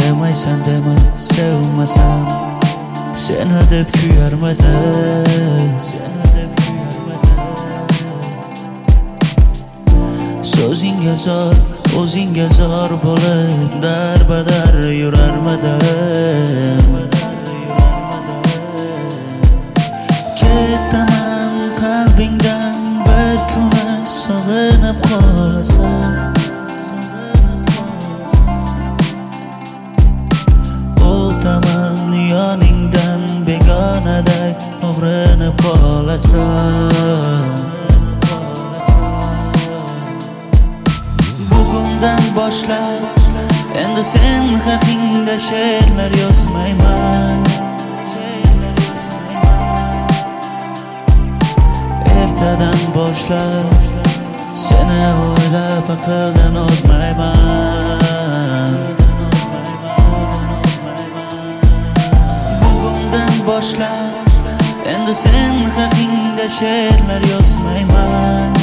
Sevmaysan dema, sevmasam seni deb kuyarmidim. So'zingga zor, o'zingga zor bo'lib darbadar yurarmidim. Ketaman qalbingdan bir kuni sog'inib qolasan. O'taman yoningdan begonaday o'g'rinib qolasan. Bugundan boshlab endi sen haqingda she'rlar yozmayman. Ertadan boshlab seni o'ylab aqldan ozmayman. Bugundan boshlab endi sen haqingda she'rlar yozmayman.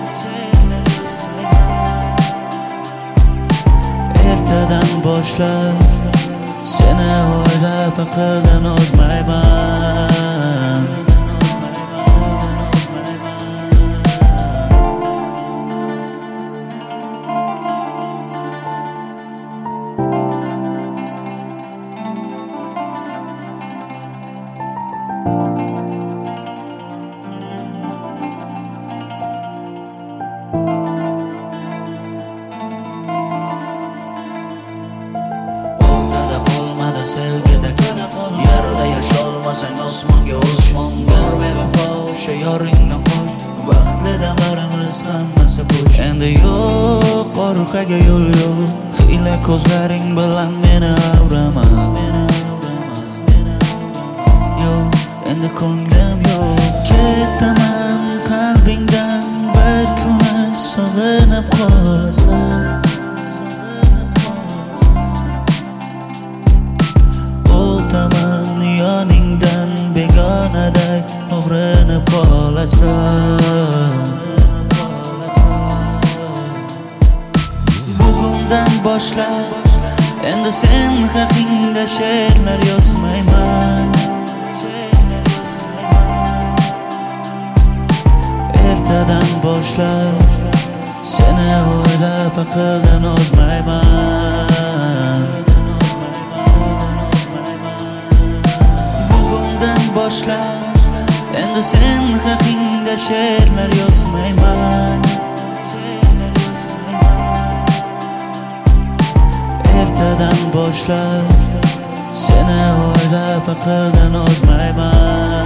Ertadan boshlab seni o'ylab aqldan ozmayman. Sevgida qol, yarda yasholmasang osmonga osmon bor. Bevafo o'sha yoringni qo'sh, vaqtli damlarimiz hammasi bo'sh. Endi yo'q orqaga yo'l yo'q, hiyla ko'zlaring bilan meni avrama. Yo'q, endi ko'nglim yo'q. Ketaman qalbingdan bir kuni sog'inib qolasan. O'taman yoningdan begonaday o'g'rinib qolasan. Bugundan boshlab endi sen haqingda she'rlar yozmayman. Ertadan boshlab seni o'ylab aqldan ozmayman. Boshlab endi sen haqingda she'rlar yozmayman. Ertadan boshlab seni o'ylab aqldan ozmayman.